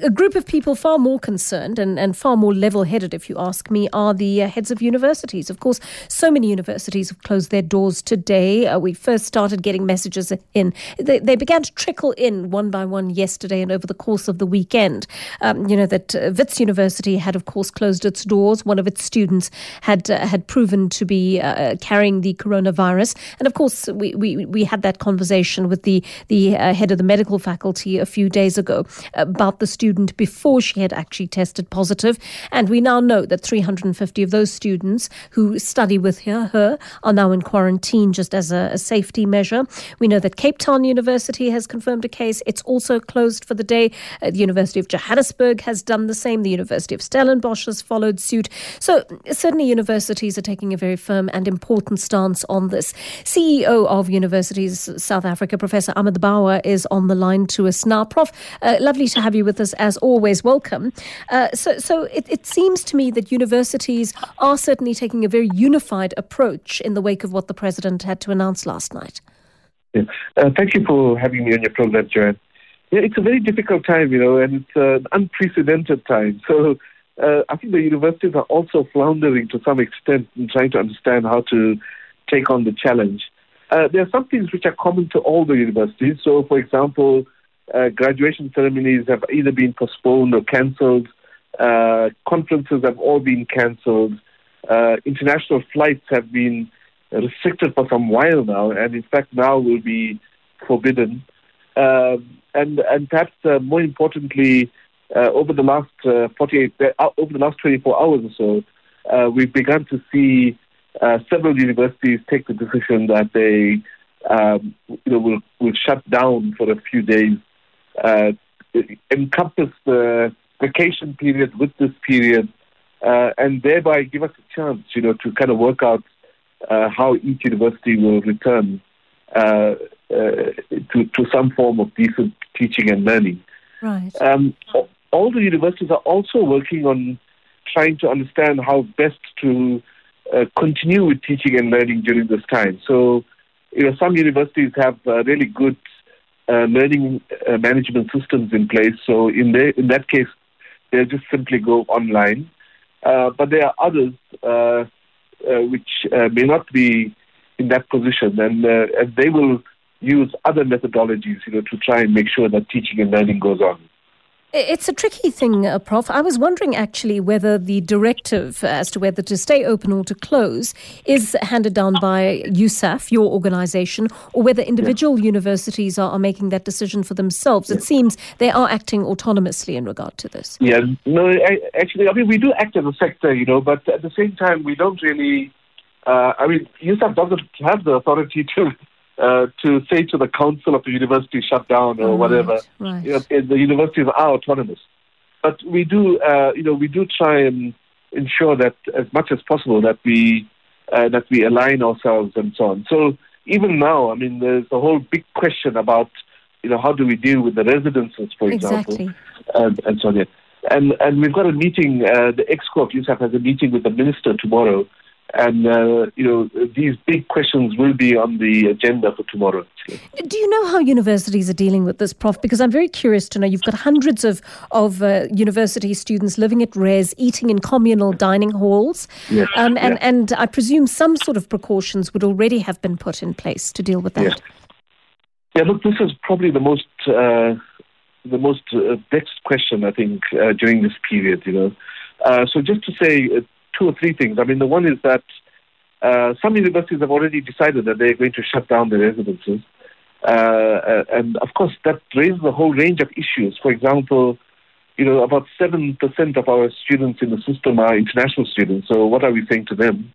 A group of people far more concerned and far more level-headed, if you ask me, are the heads of universities. Of course, so many universities have closed their doors today. We first started getting messages in. They began to trickle in one by one yesterday and over the course of the weekend. That Wits University had, of course, closed its doors. One of its students had proven to be carrying the coronavirus. And, of course, we had that conversation with the head of the medical faculty a few days ago about the student before she had actually tested positive. And we now know that 350 of those students who study with her are now in quarantine just as a safety measure. We know that Cape Town University has confirmed a case. It's also closed for the day. The University of Johannesburg has done the same. The University of Stellenbosch has followed suit. So certainly universities are taking a very firm and important stance on this. CEO of Universities South Africa, Professor Ahmed Bauer, is on the line to us now. Prof, lovely to have you with us as always. Welcome. So it seems to me that universities are certainly taking a very unified approach in the wake of what the President had to announce last night. Yeah. Thank you for having me on your program, Joanne. Yeah, it's a very difficult time, and it's an unprecedented time. So I think the universities are also floundering to some extent in trying to understand how to take on the challenge. There are some things which are common to all the universities. So, for example, graduation ceremonies have either been postponed or cancelled. Conferences have all been cancelled. International flights have been restricted for some while now, and in fact now will be forbidden. And perhaps more importantly, over the last 24 hours or so, we've begun to see several universities take the decision that they will shut down for a few days, encompass the vacation period with this period, and thereby give us a chance, to kind of work out how each university will return to some form of decent teaching and learning. Right. All the universities are also working on trying to understand how best to continue with teaching and learning during this time. So, some universities have really good learning management systems in place. So, in that case, they'll just simply go online. But there are others which may not be in that position, and they will use other methodologies, to try and make sure that teaching and learning goes on. It's a tricky thing, Prof. I was wondering actually whether the directive as to whether to stay open or to close is handed down by USAF, your organisation, or whether individual universities are making that decision for themselves. It seems they are acting autonomously in regard to this. Yeah, no, actually, we do act as a sector, but at the same time, we don't really, USAF doesn't have the authority to say to the council of the university shut down or whatever. Right. The universities are autonomous, but we do try and ensure that as much as possible that we align ourselves and so on. So even now, there's a whole big question about how do we deal with the residences, for example, and so on. Yeah. And we've got a meeting. The EXCO of USAF has a meeting with the minister tomorrow. And, these big questions will be on the agenda for tomorrow. Do you know how universities are dealing with this, Prof? Because I'm very curious to know. You've got hundreds of university students living at res, eating in communal dining halls. Yes. And I presume some sort of precautions would already have been put in place to deal with that. Yeah, look, this is probably the most vexed question, I think, during this period, So just to say two or three things. The one is that some universities have already decided that they're going to shut down their residences. And, of course, that raises a whole range of issues. For example, about 7% of our students in the system are international students. So what are we saying to them?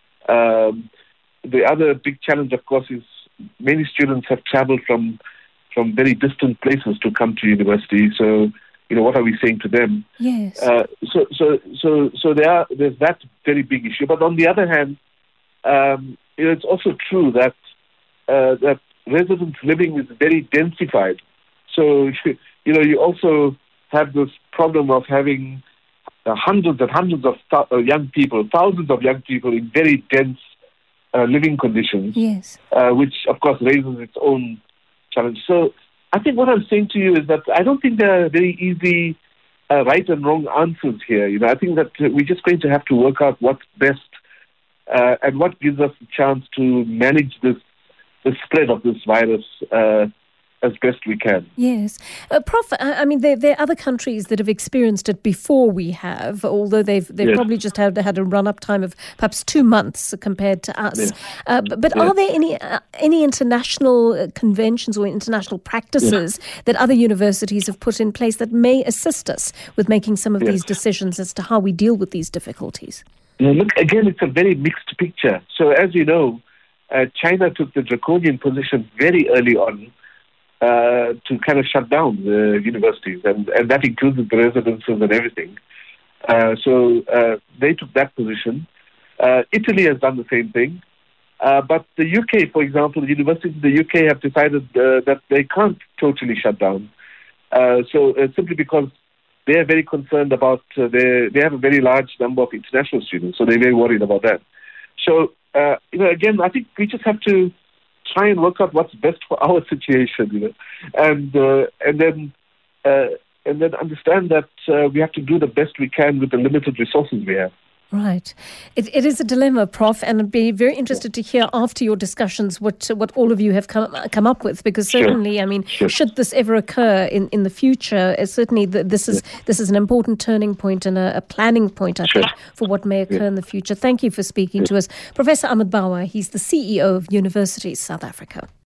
The other big challenge, of course, is many students have traveled from very distant places to come to university. So what are we saying to them? Yes. So there's that very big issue. But on the other hand, it's also true that residence living is very densified. So you also have this problem of having hundreds and hundreds of young people, thousands of young people in very dense living conditions. Yes. Which of course raises its own challenge. So I think what I'm saying to you is that I don't think there are very easy right and wrong answers here. I think that we're just going to have to work out what's best and what gives us a chance to manage the spread of this virus as best we can. Yes. Prof, I mean, there are other countries that have experienced it before we have, although they've Yes. probably just had a run-up time of perhaps 2 months compared to us. Yes. But are there any international conventions or international practices that other universities have put in place that may assist us with making some of Yes. these decisions as to how we deal with these difficulties? Look, again, it's a very mixed picture. So as you know, China took the draconian position very early on to kind of shut down the universities, and that included the residences and everything. So they took that position. Italy has done the same thing. But the UK, for example, the universities in the UK have decided that they can't totally shut down. Simply because they are very concerned about, they have a very large number of international students, so they're very worried about that. So, again, I think we just have to try and work out what's best for our situation, and then understand that we have to do the best we can with the limited resources we have. Right. It is a dilemma, Prof, and I'd be very interested to hear after your discussions what all of you have come up with, because certainly, I mean, should this ever occur in the future, certainly this is an important turning point and a planning point, I think, for what may occur in the future. Thank you for speaking to us. Professor Ahmed Bawa, he's the CEO of Universities South Africa.